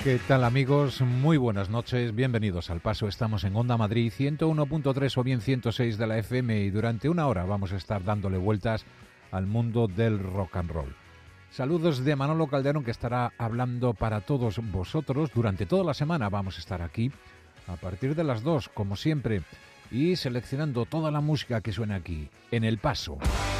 ¿Qué tal, amigos? Muy buenas noches, bienvenidos al Paso. Estamos en Onda Madrid 101.3 o bien 106 de la FM y durante una hora vamos a estar dándole vueltas al mundo del rock and roll. Saludos de Manolo Calderón, que estará hablando para todos vosotros. Durante toda la semana vamos a estar aquí a partir de las 2, como siempre, y seleccionando toda la música que suena aquí, en El Paso.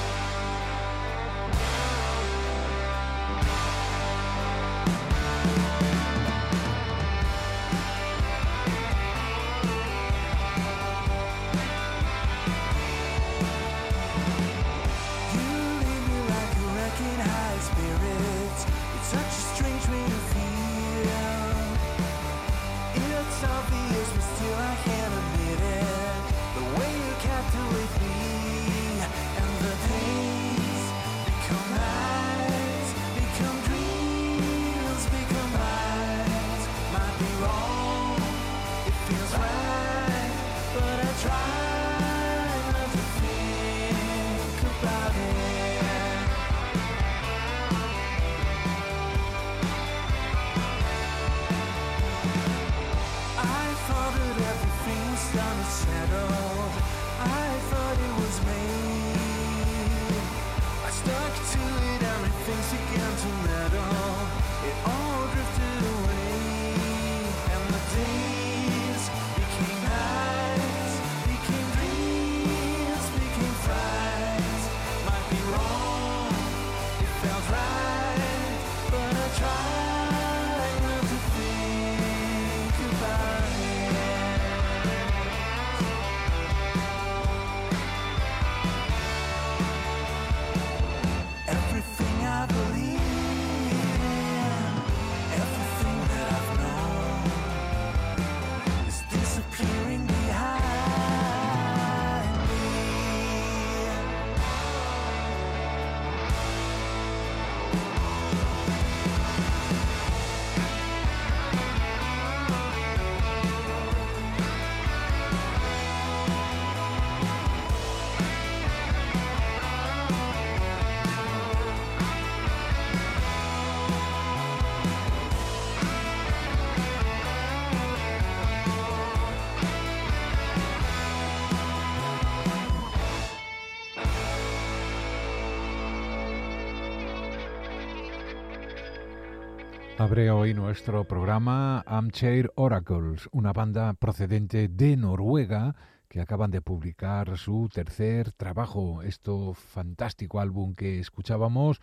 Abre hoy nuestro programa Armchair Oracles, una banda procedente de Noruega que acaban de publicar su tercer trabajo, fantástico álbum que escuchábamos,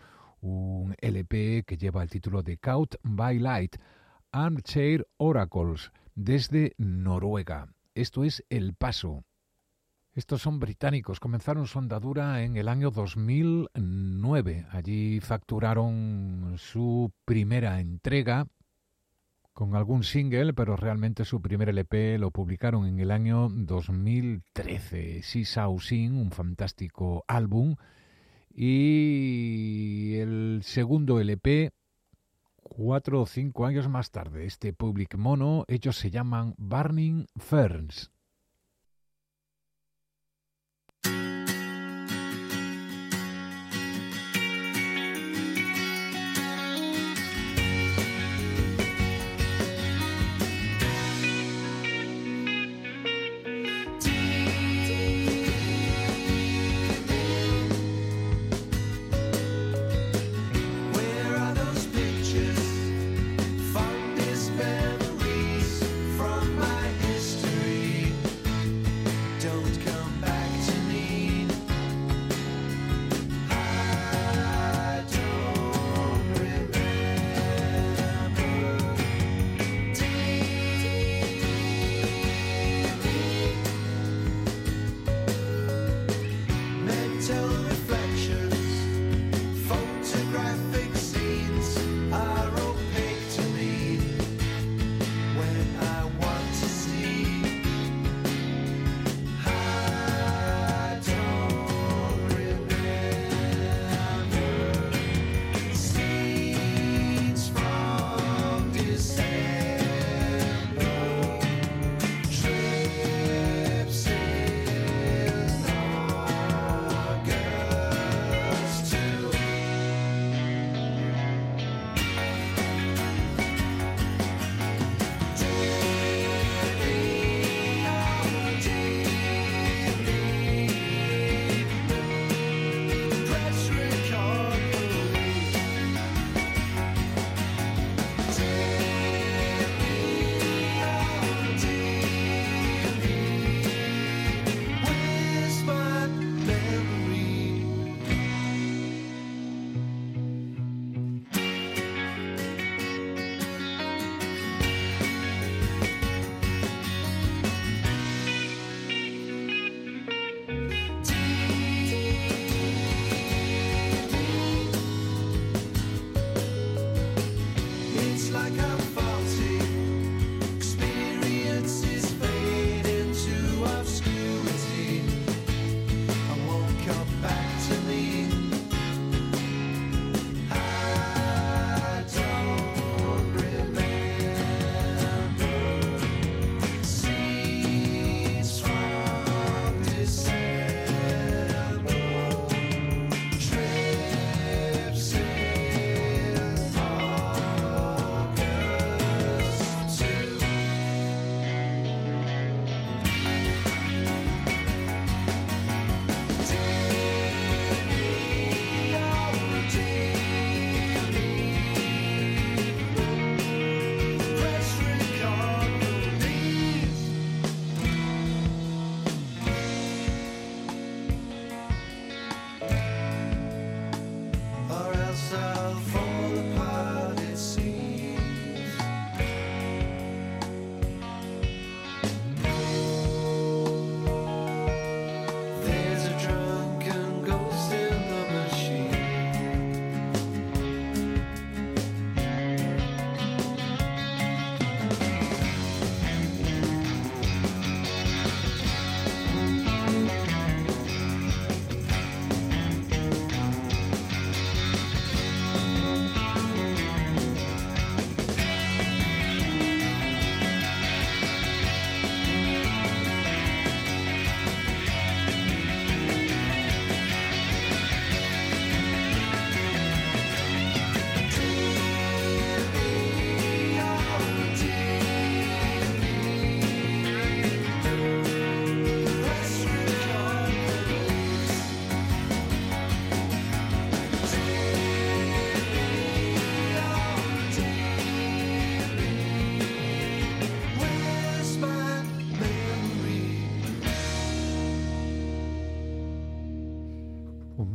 un LP que lleva el título de Caught by Light, Armchair Oracles, desde Noruega. Esto es El Paso. Estos son británicos, comenzaron su andadura en el año 2009. Allí facturaron su primera entrega con algún single, pero realmente su primer LP lo publicaron en el año 2013. Seesaw Sin, un fantástico álbum. Y el segundo LP, 4 o 5 años más tarde, este Public Mono, ellos se llaman Burning Ferns. Memories from my history.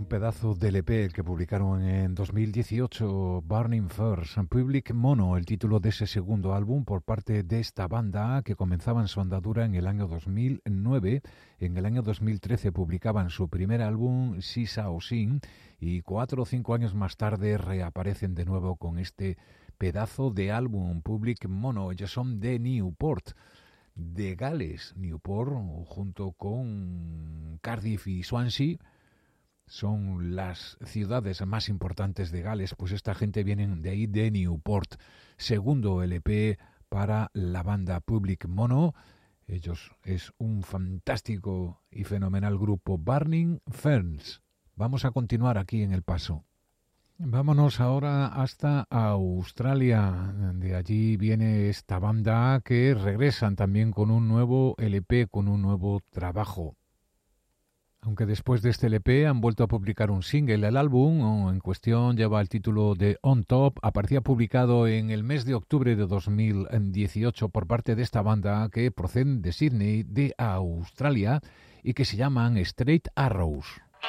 pedazo de LP que publicaron en 2018, Burning First, Public Mono, el título de ese segundo álbum por parte de esta banda que comenzaban su andadura en el año 2009. En el año 2013 publicaban su primer álbum, Sisao Sin, y 4 o 5 años más tarde reaparecen de nuevo con este pedazo de álbum, Public Mono. Ellos son de Newport, de Gales. Newport, junto con Cardiff y Swansea, son las ciudades más importantes de Gales. Pues esta gente viene de ahí, de Newport. Segundo LP para la banda Public Mono. Ellos es un fantástico y fenomenal grupo, Burning Ferns. Vamos a continuar aquí en El Paso. Vámonos ahora hasta Australia. De allí viene esta banda que regresan también con un nuevo LP, con un nuevo trabajo. Aunque después de este LP han vuelto a publicar un single. El álbum en cuestión lleva el título de On Top. Aparecía publicado en el mes de octubre de 2018 por parte de esta banda que proceden de Sydney, de Australia, y que se llaman Straight Arrows.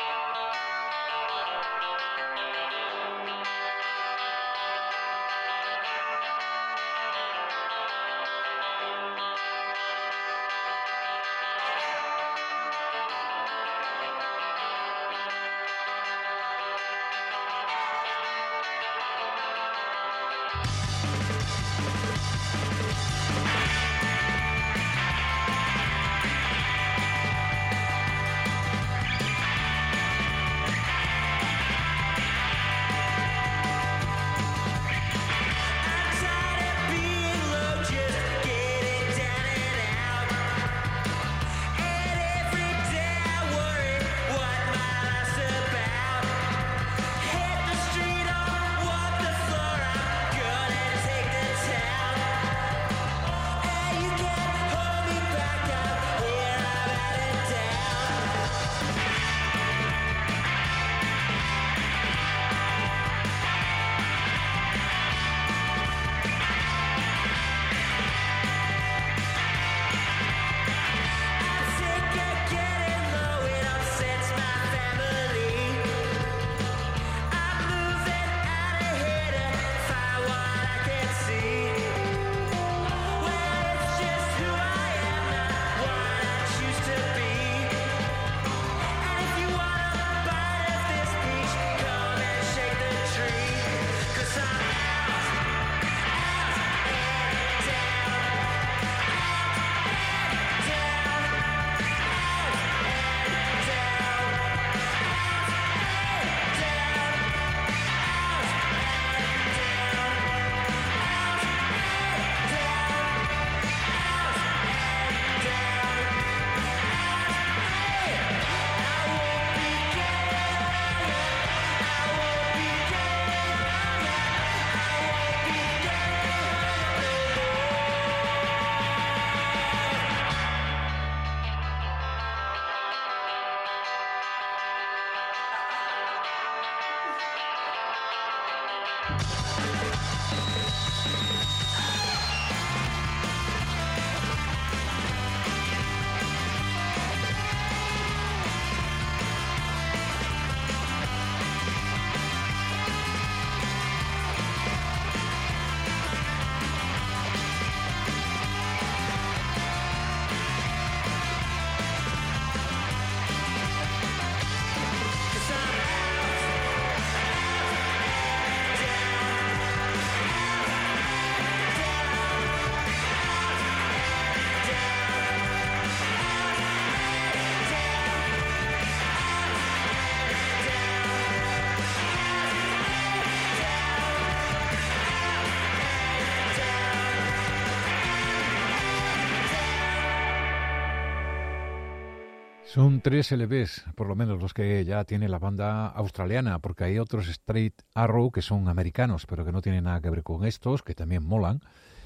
Son 3 LPs, por lo menos los que ya tiene la banda australiana, porque hay otros Straight Arrow que son americanos, pero que no tienen nada que ver con estos, que también molan.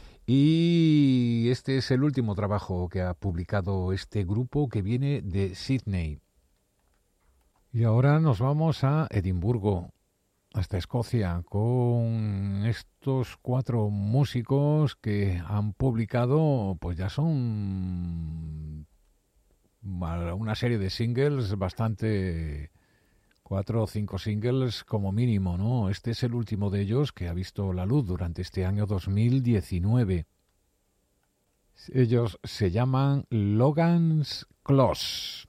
Y este es el último trabajo que ha publicado este grupo que viene de Sydney. Y ahora nos vamos a Edimburgo, hasta Escocia, con estos 4 músicos que han publicado, pues ya son una serie de singles bastante 4 o 5 singles como mínimo, ¿no? Este es el último de ellos que ha visto la luz durante este año 2019. Ellos se llaman Logan's Claws.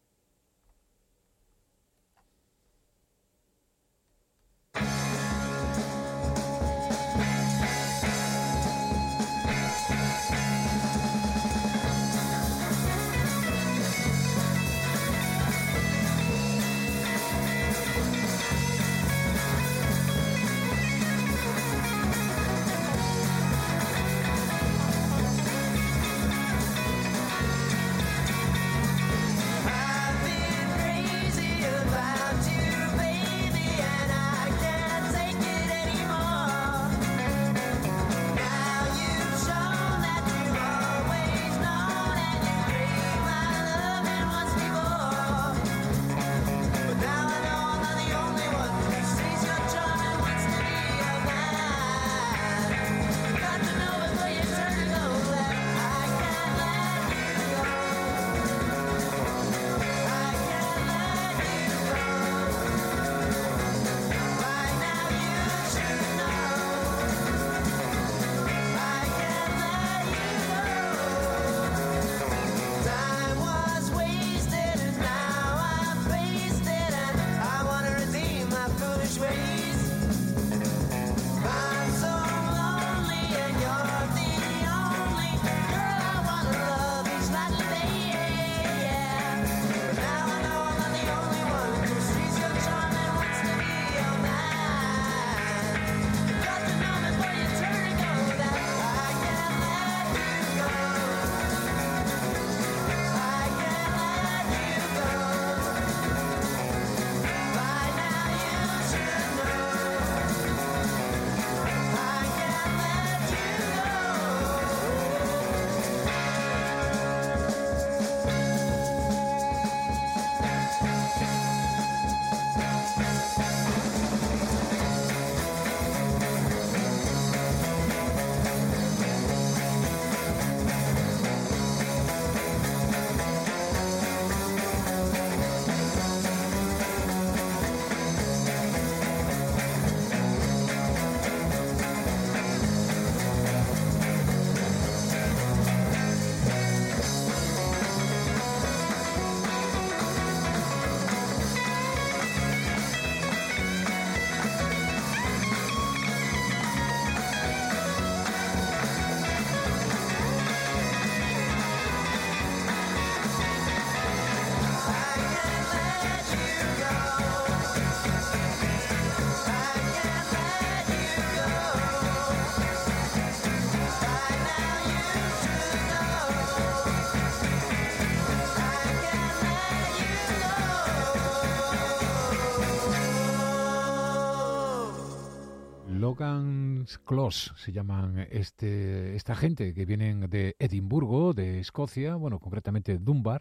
Logan's Claws se llaman esta gente que vienen de Edimburgo, de Escocia, bueno, concretamente Dunbar.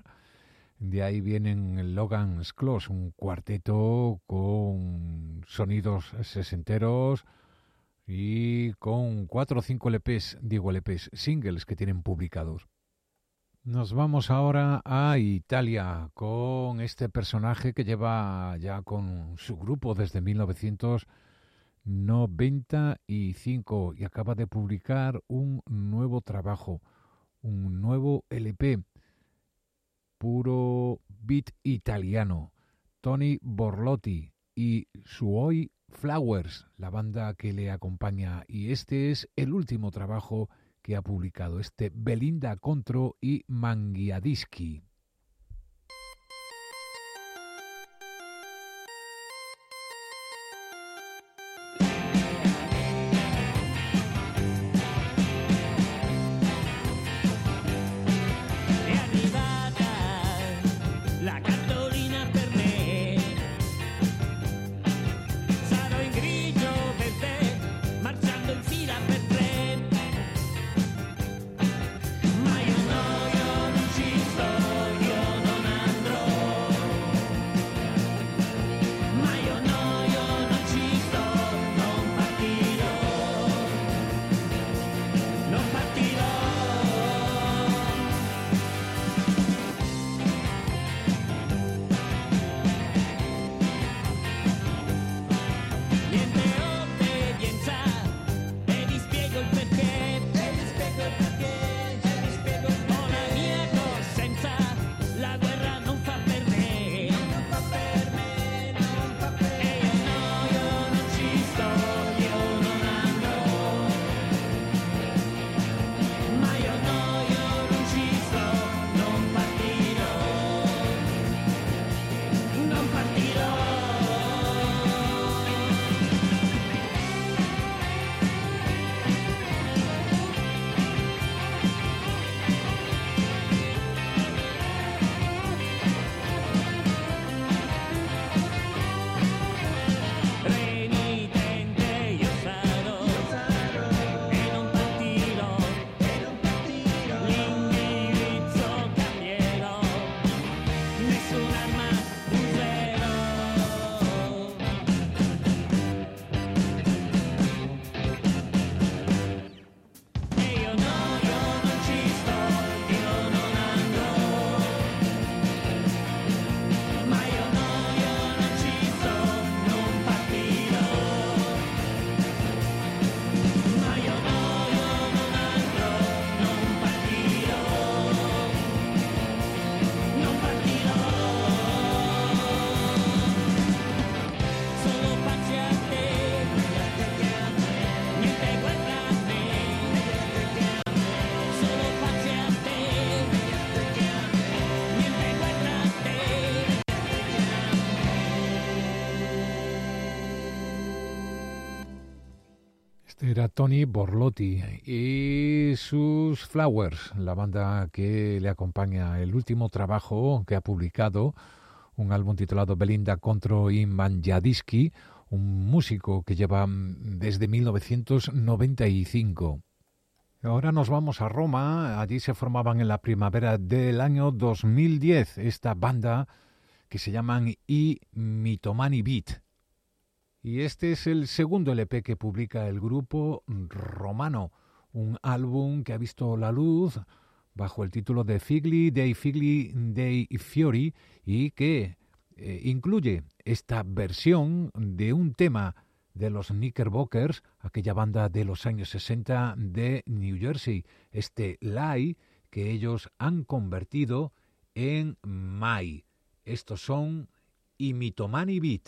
De ahí vienen Logan's Claws, un cuarteto con sonidos sesenteros y con 4 o 5 LPs, singles que tienen publicados. Nos vamos ahora a Italia con este personaje que lleva ya con su grupo desde 1995 y acaba de publicar un nuevo trabajo, un nuevo LP, puro beat italiano. Tony Borlotti y Suoi Flowers, la banda que le acompaña, y este es el último trabajo que ha publicado, Belinda Contro y Mangiadischi. Ma io non ci sto. Era Tony Borlotti y sus Flowers, la banda que le acompaña, el último trabajo que ha publicado, un álbum titulado Belinda contro i Manjadiski, un músico que lleva desde 1995. Ahora nos vamos a Roma. Allí se formaban en la primavera del año 2010 esta banda que se llaman I Mitomani Beat. Y este es el segundo LP que publica el grupo romano, un álbum que ha visto la luz bajo el título de Figli dei Fiori y que incluye esta versión de un tema de los Knickerbockers, aquella banda de los años 60 de New Jersey, este Lie que ellos han convertido en Mai. Estos son I Mitomani Beat.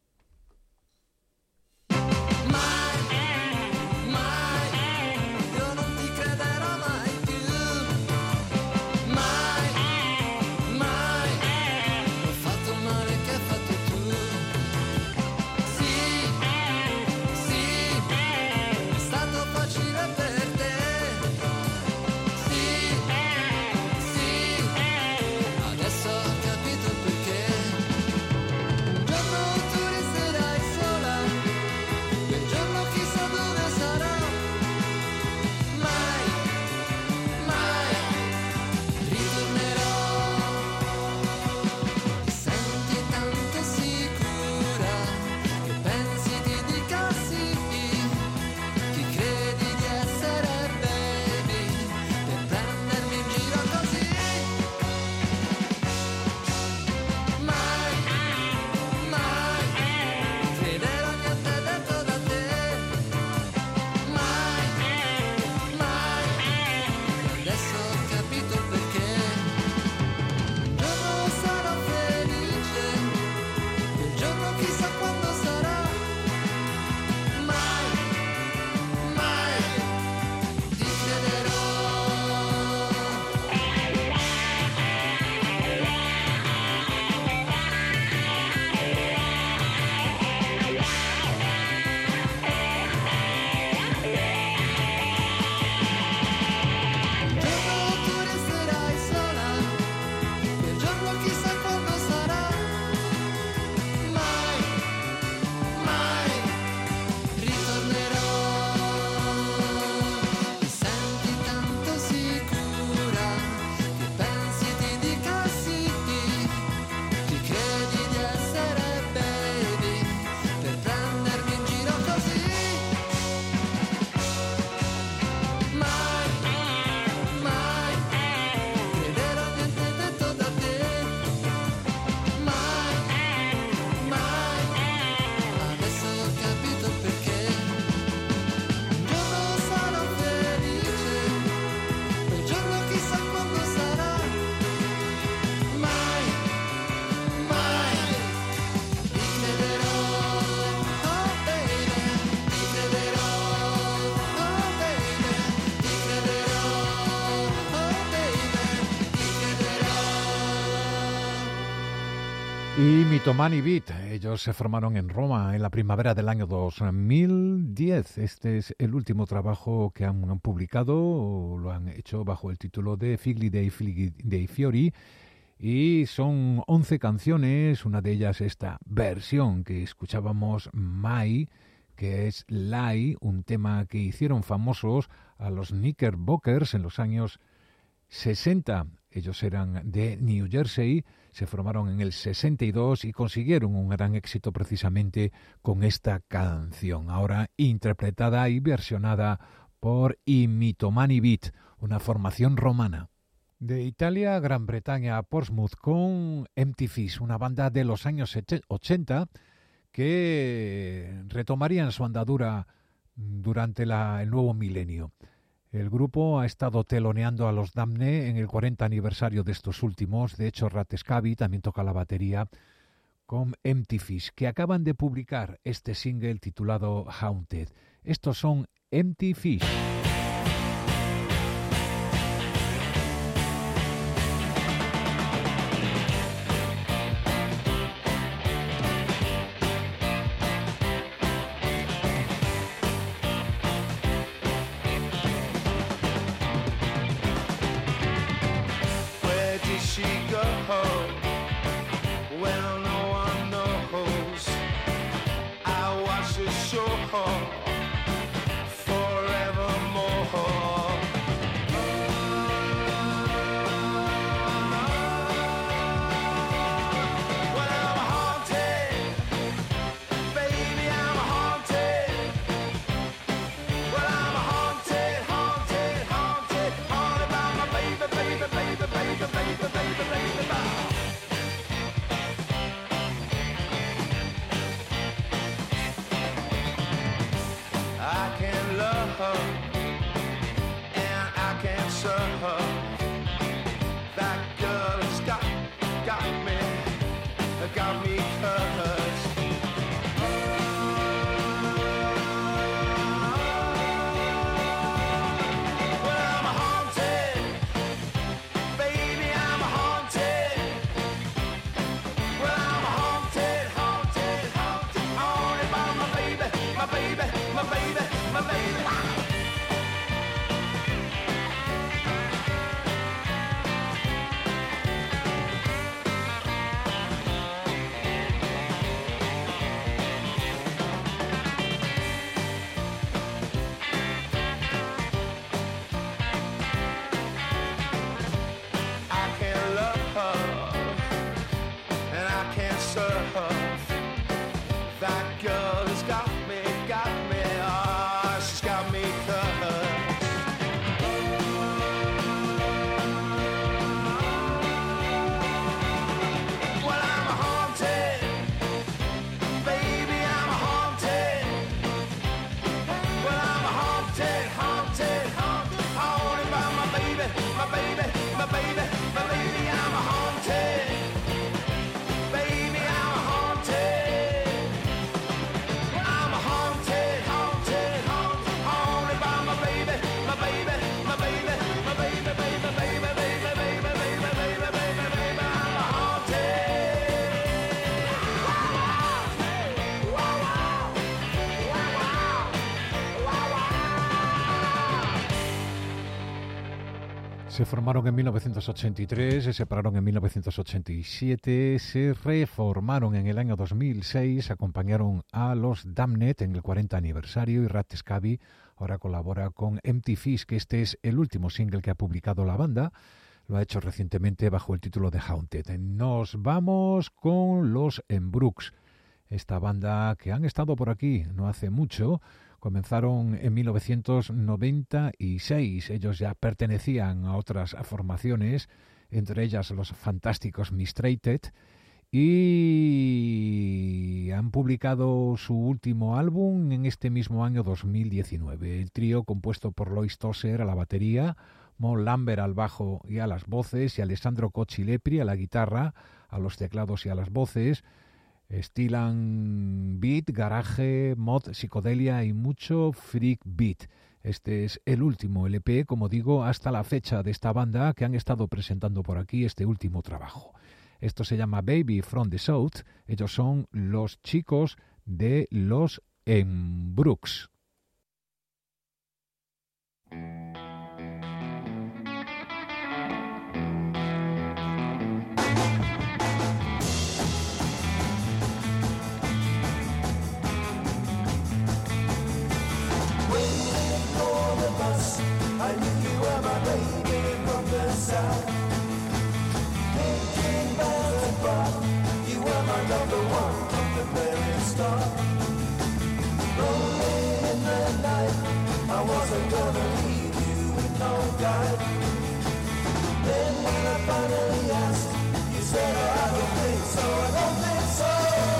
Y Mitomani Beat, ellos se formaron en Roma en la primavera del año 2010. Este es el último trabajo que han publicado, lo han hecho bajo el título de Figli dei Fiori y son 11 canciones, una de ellas esta versión que escuchábamos, Mai, que es Lie, un tema que hicieron famosos a los Knickerbockers en los años 60. Ellos eran de New Jersey, se formaron en el 62 y consiguieron un gran éxito precisamente con esta canción, ahora interpretada y versionada por I Mitomani Beat, una formación romana. De Italia a Gran Bretaña a Portsmouth con Empty Fish, una banda de los años 80 que retomarían su andadura durante el nuevo milenio. El grupo ha estado teloneando a los Damned en el 40 aniversario de estos últimos. De hecho, Ratescavi también toca la batería con Empty Fish, que acaban de publicar este single titulado Haunted. Estos son Empty Fish. Se formaron en 1983, se separaron en 1987, se reformaron en el año 2006, acompañaron a los Damned en el 40 aniversario y Rat Scabi ahora colabora con Empty Fish, que este es el último single que ha publicado la banda. Lo ha hecho recientemente bajo el título de Haunted. Nos vamos con los Embrooks, esta banda que han estado por aquí no hace mucho. Comenzaron en 1996. Ellos ya pertenecían a otras formaciones, entre ellas los fantásticos Mistreated, y han publicado su último álbum en este mismo año 2019. El trío, compuesto por Lois Tosser a la batería, Mon Lambert al bajo y a las voces, y Alessandro Cocci-Lepri a la guitarra, a los teclados y a las voces, estilan beat, garage, mod, psicodelia y mucho freak beat. Este es el último LP, como digo, hasta la fecha de esta banda que han estado presentando por aquí este último trabajo. Esto se llama Baby from the South. Ellos son los chicos de los Embrooks. I knew you were my baby from the south. Thinking bells and bar, you were my number one from the very start. Rolling in the night, I wasn't gonna leave you with no guide. Then when I finally asked, you said, oh, I don't think so, I don't think so.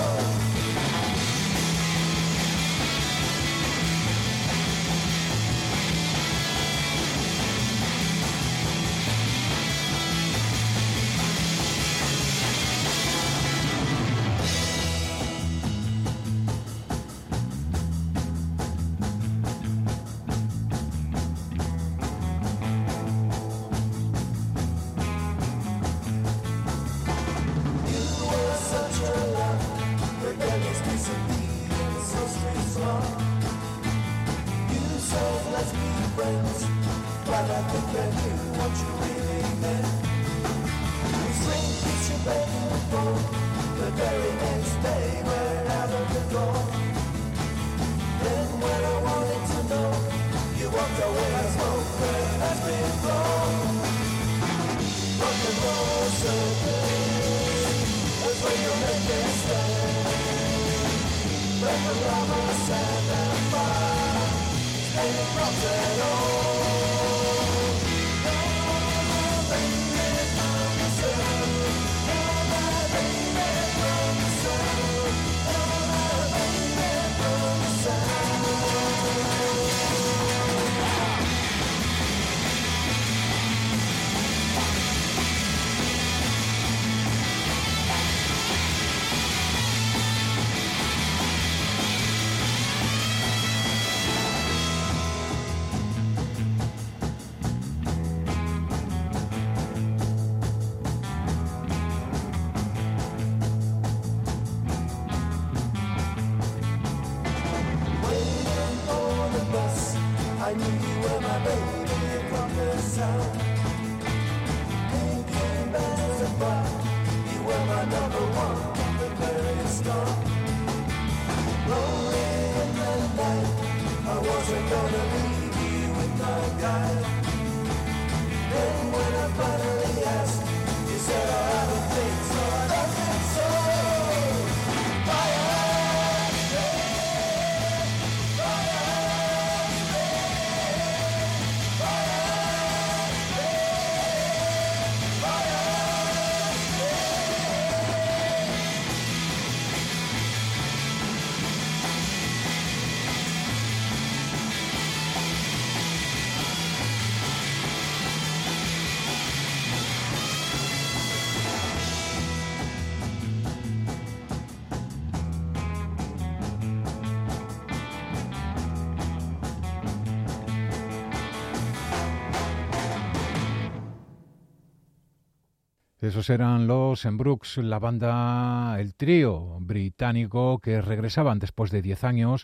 Esos eran los Embrooks, la banda, el trío británico que regresaban después de 10 años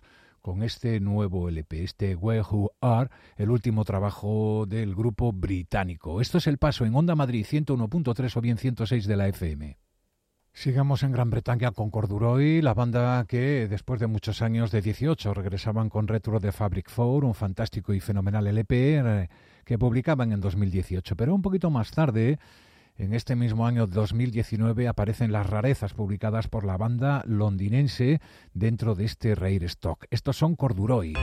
con este nuevo LP, este Where Who Are, el último trabajo del grupo británico. Esto es El Paso en Onda Madrid 101.3 o bien 106 de la FM. Sigamos en Gran Bretaña con Corduroy, la banda que después de muchos años, de 18, regresaban con Retro de Fabric 4, un fantástico y fenomenal LP que publicaban en 2018. Pero un poquito más tarde, en este mismo año 2019, aparecen las rarezas publicadas por la banda londinense dentro de este Rare Stock. Estos son Corduroy.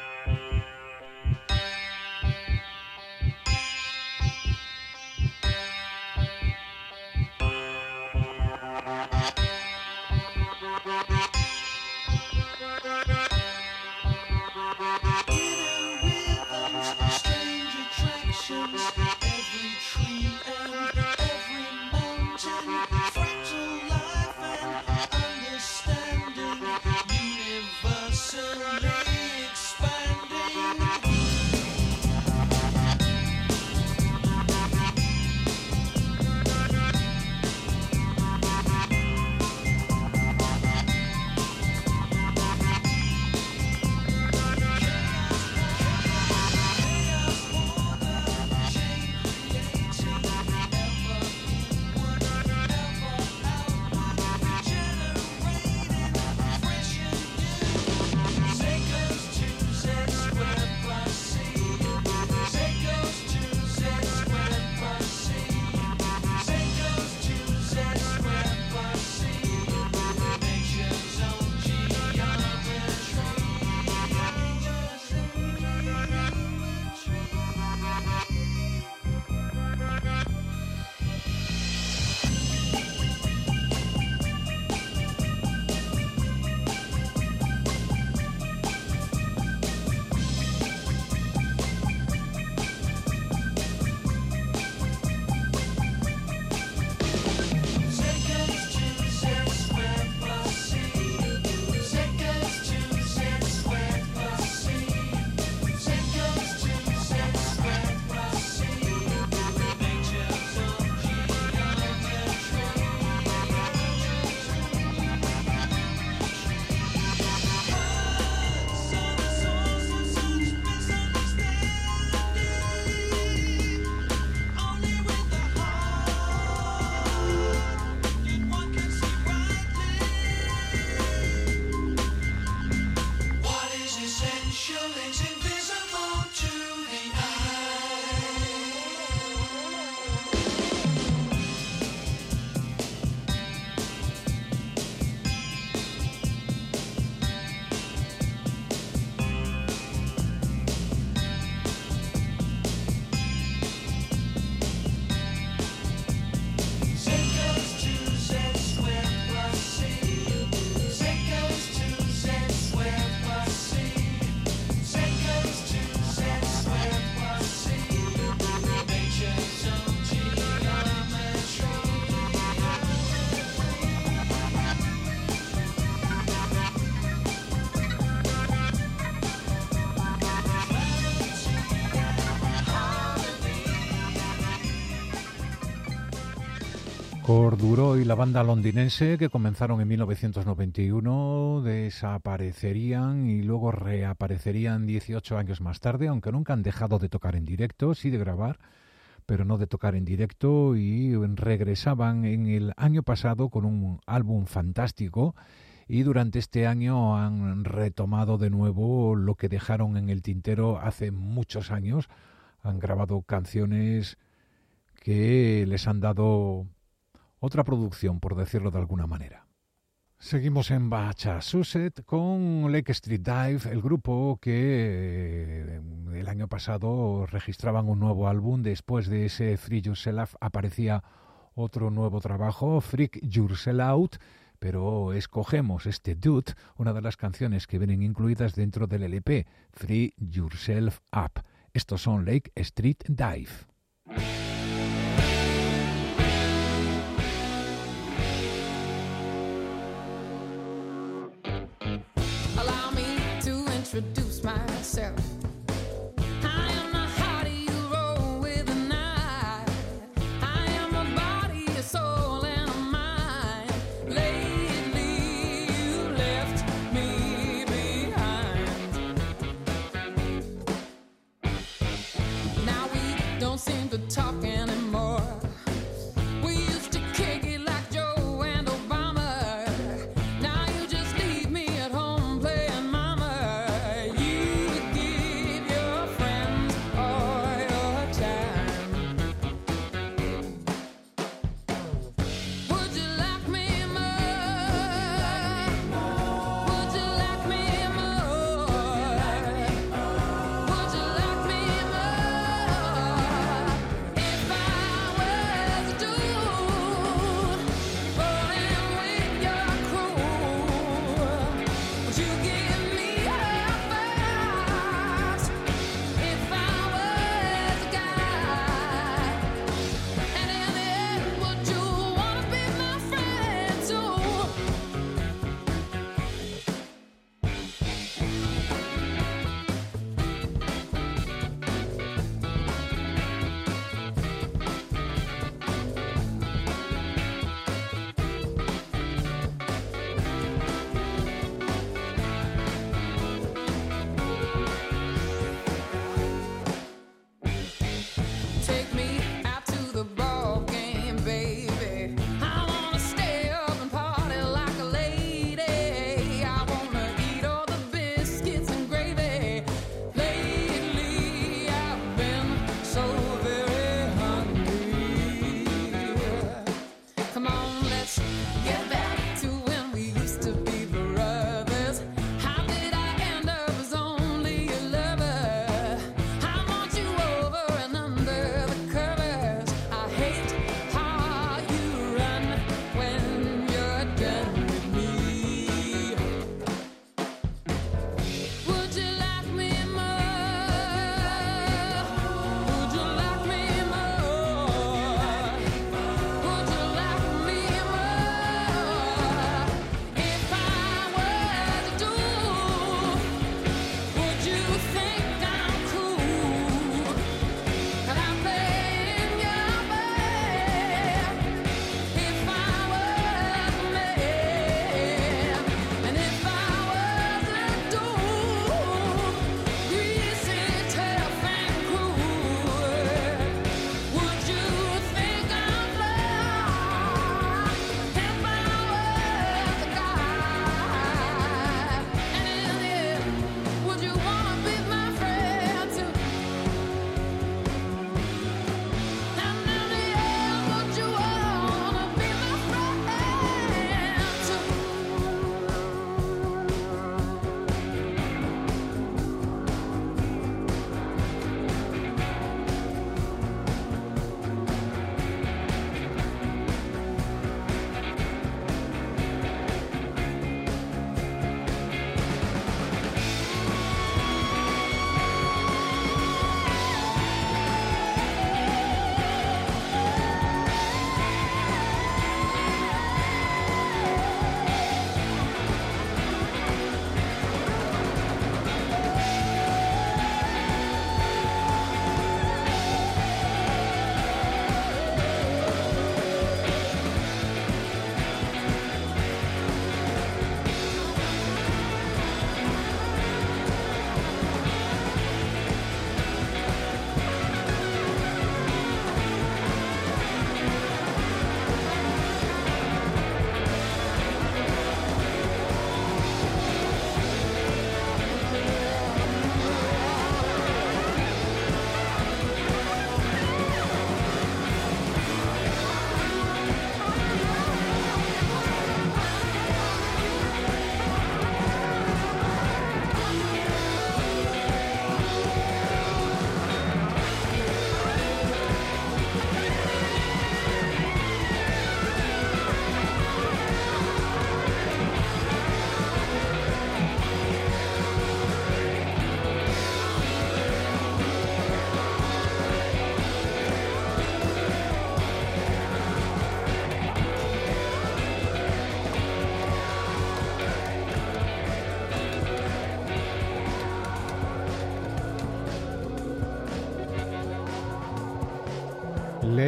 Corduroy, la banda londinense que comenzaron en 1991, desaparecerían y luego reaparecerían 18 años más tarde, aunque nunca han dejado de tocar en directo, sí de grabar, pero no de tocar en directo, y regresaban en el año pasado con un álbum fantástico y durante este año han retomado de nuevo lo que dejaron en el tintero hace muchos años. Han grabado canciones que les han dado otra producción, por decirlo de alguna manera. Seguimos en Massachusetts con Lake Street Dive, el grupo que el año pasado registraban un nuevo álbum. Después de ese Free Yourself aparecía otro nuevo trabajo, Freak Yourself Out, pero escogemos este Dude, una de las canciones que vienen incluidas dentro del LP, Free Yourself Up. Estos son Lake Street Dive. Introduce myself. I am the heart of you roll with the night. I am a body, a soul, and a mind. Lately you left me behind.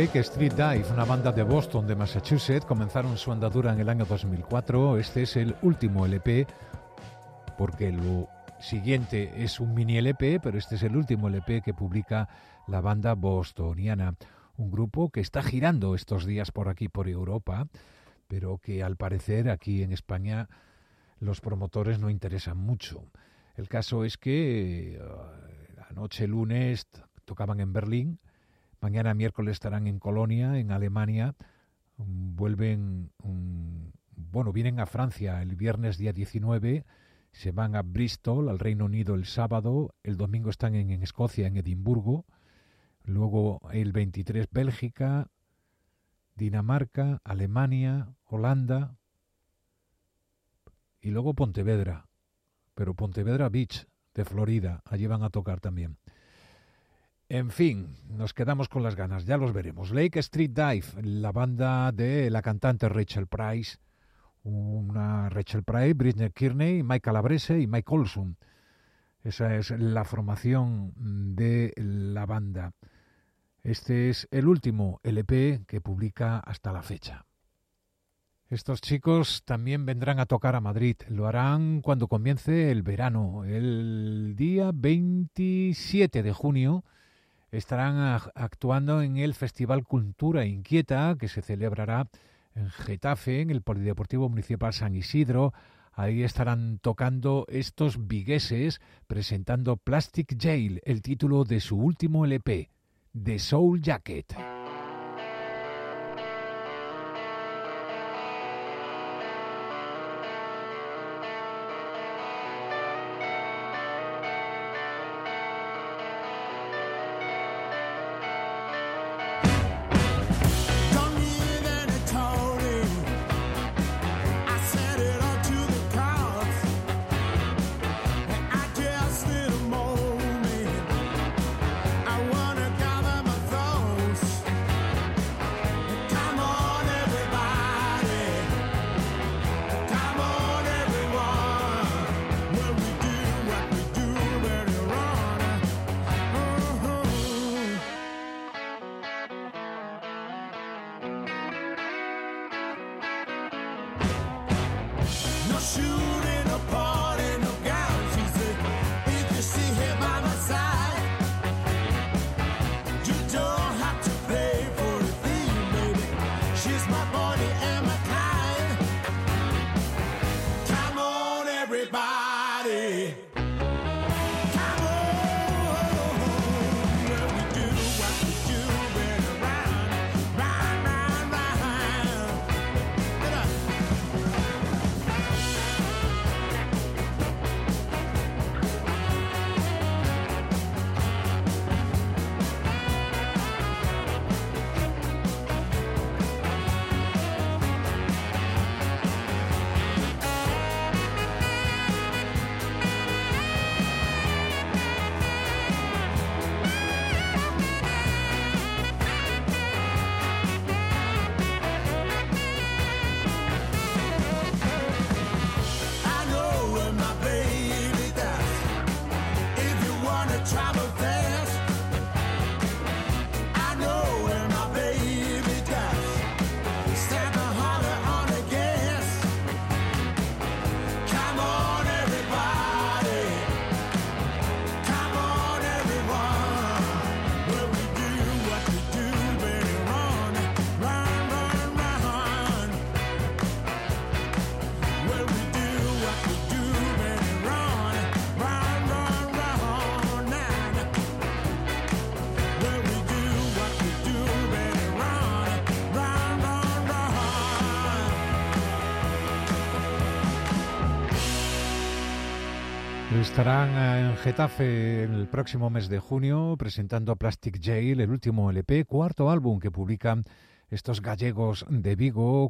Lake Street Dive, una banda de Boston, de Massachusetts. Comenzaron su andadura en el año 2004. Este es el último LP, porque lo siguiente es un mini LP, pero este es el último LP que publica la banda bostoniana. Un grupo que está girando estos días por aquí, por Europa, pero que al parecer aquí en España los promotores no interesan mucho. El caso es que anoche lunes tocaban en Berlín, mañana miércoles estarán en Colonia, en Alemania, vienen a Francia el viernes día 19, se van a Bristol, al Reino Unido, el sábado, el domingo están en Escocia, en Edimburgo, luego el 23 Bélgica, Dinamarca, Alemania, Holanda y luego Pontevedra, pero Pontevedra Beach de Florida, allí van a tocar también. En fin, nos quedamos con las ganas, ya los veremos. Lake Street Dive, la banda de la cantante Rachel Price, Britney Kearney, Mike Calabrese y Mike Olson. Esa es la formación de la banda. Este es el último LP que publica hasta la fecha. Estos chicos también vendrán a tocar a Madrid. Lo harán cuando comience el verano. El día 27 de junio estarán actuando en el Festival Cultura Inquieta, que se celebrará en Getafe, en el Polideportivo Municipal San Isidro. Ahí estarán tocando estos vigueses, presentando Plastic Jail, el título de su último LP, The Soul Jacket. Estarán en Getafe el próximo mes de junio presentando Plastic Jail, el último LP, cuarto álbum que publican estos gallegos de Vigo,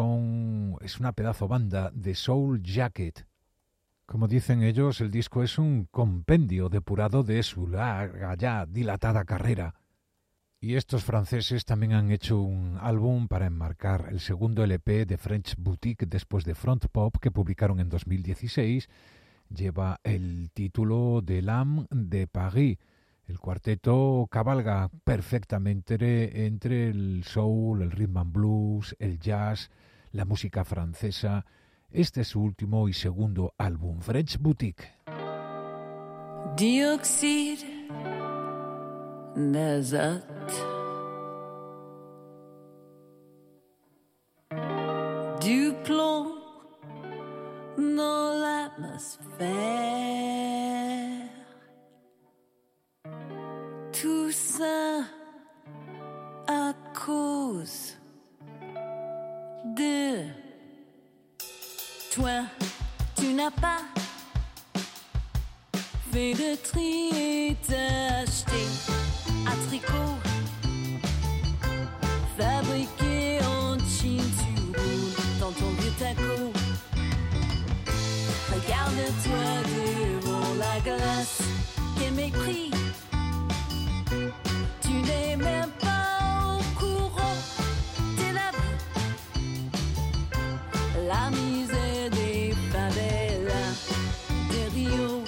es una pedazo banda de Soul Jacket. Como dicen ellos, el disco es un compendio depurado de su larga, ya dilatada carrera. Y estos franceses también han hecho un álbum para enmarcar el segundo LP de French Boutique después de Front Pop, que publicaron en 2016. Lleva el título de L'Âme de Paris, El cuarteto cabalga perfectamente entre el soul, el rhythm and blues, el jazz, la música francesa. Este es su último y segundo álbum, French Boutique. Dioxyde d'azote, du plomb dans l'atmosphère, tout ça à cause de toi. Tu n'as pas fait de tri et t'as acheté un tricot fabriqué en Chine. Tu roules dans ton vieux taco. Regarde-toi devant la glace. Quel mépris. Tu n'es même pas au courant. T'es la la misère des favelas de Rio.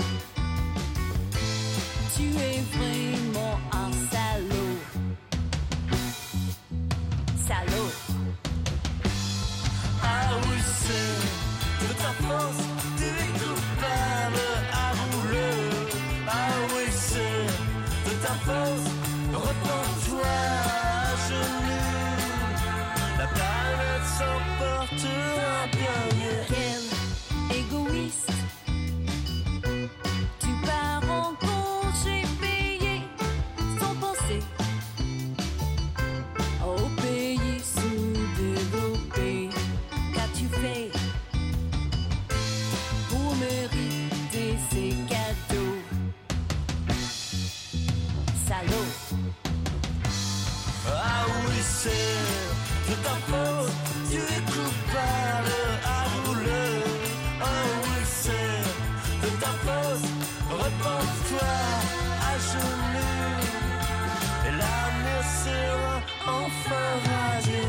Tu es vraiment un salaud. Salaud. Ah oui, c'est de ta force, tu es coupable, avoue-le. Ah oui, c'est de ta force, repens-toi à genoux. La planète s'emportera bien mieux. Quel égoïste. Tu pars en congé payé sans penser au pays sous-développé. Qu'as-tu fait pour mériter ces cadeaux? Salaud. Ah oui, c'est de ta faute, tu es coupable, avoue-le. Ah oui, c'est de ta faute, repens-toi à genoux. Et l'avenir sera enfin radieux.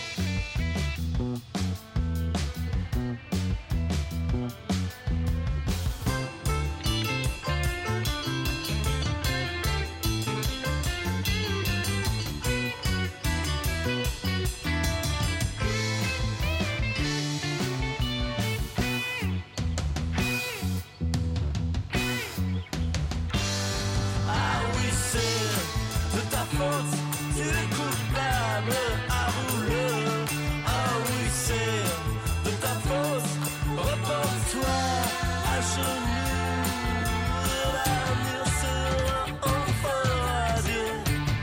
Ah oui, c'est de ta faute, tu es coupable, avoue-le. Ah oui, c'est de ta faute, repens-toi à genoux. L'avenir sera enfin radieux.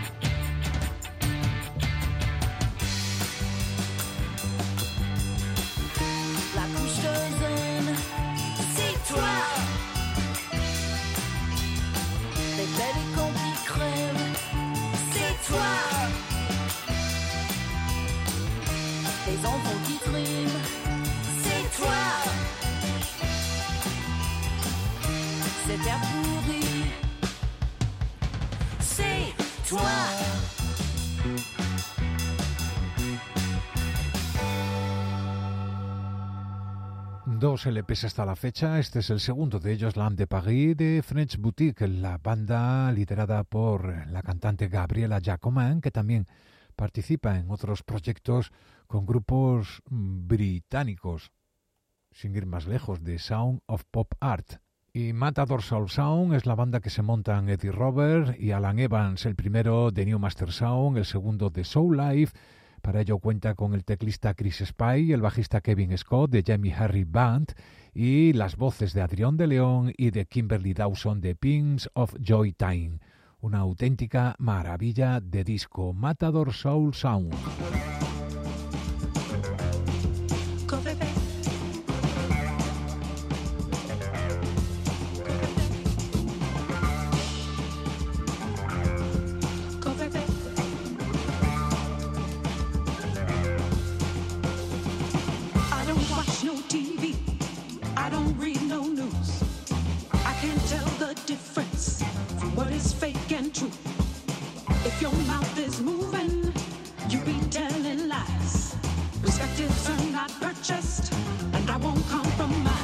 La couche d'ozone, c'est toi. Les pélicans qui crèvent, c'est toi. Les enfants qui triment, c'est toi. C'est terre pourrie, c'est toi. Dos LPs hasta la fecha, este es el segundo de ellos, L'Âme de Paris de French Boutique, la banda liderada por la cantante Gabriela Jacoman, que también participa en otros proyectos con grupos británicos, sin ir más lejos, de Sound of Pop Art. Y Matador Soul Sound es la banda que se montan Eddie Robert y Alan Evans, el primero de New Master Sound, el segundo de Soul Life. Para ello cuenta con el teclista Chris Spy, el bajista Kevin Scott de Jamie Harry Band y las voces de Adrián de León y de Kimberly Dawson de Pins of Joy Time. Una auténtica maravilla de disco, Matador Soul Sound. I don't watch no TV. I don't read no news. I can't tell the difference from what is fake and true. If your mouth is moving, you be telling lies. Perspectives are not purchased, and I won't compromise.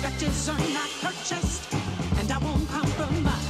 Scratches are not purchased, and I won't compromise.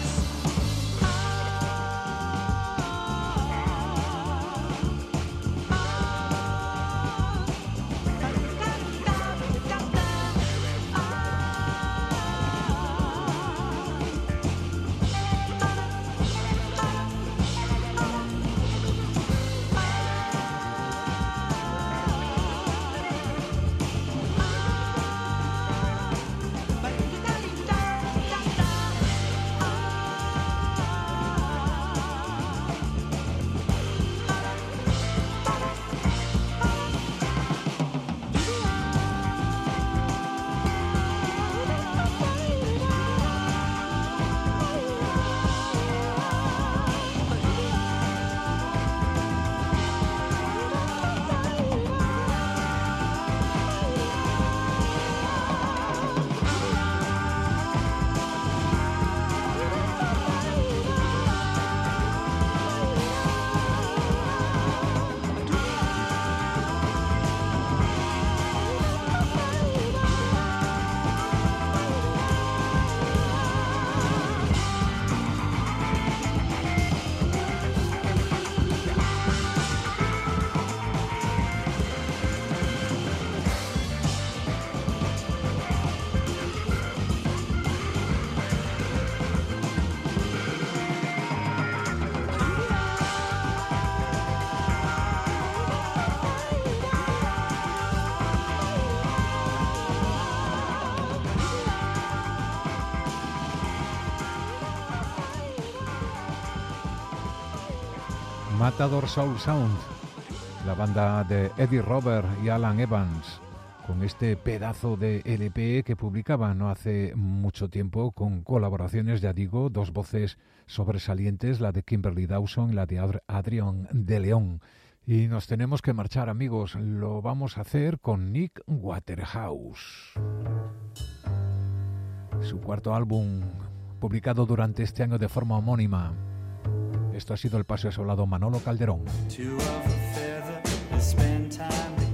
Matador Soul Sound, la banda de Eddie Robert y Alan Evans, con este pedazo de LP que publicaban no hace mucho tiempo, con colaboraciones, ya digo, dos voces sobresalientes, la de Kimberly Dawson y la de Adrian de León. Y nos tenemos que marchar, amigos. Lo vamos a hacer con Nick Waterhouse. Su cuarto álbum, publicado durante este año de forma homónima. Esto ha sido el Paseo Desolado, Manolo Calderón. Two of a feather, they spend time together.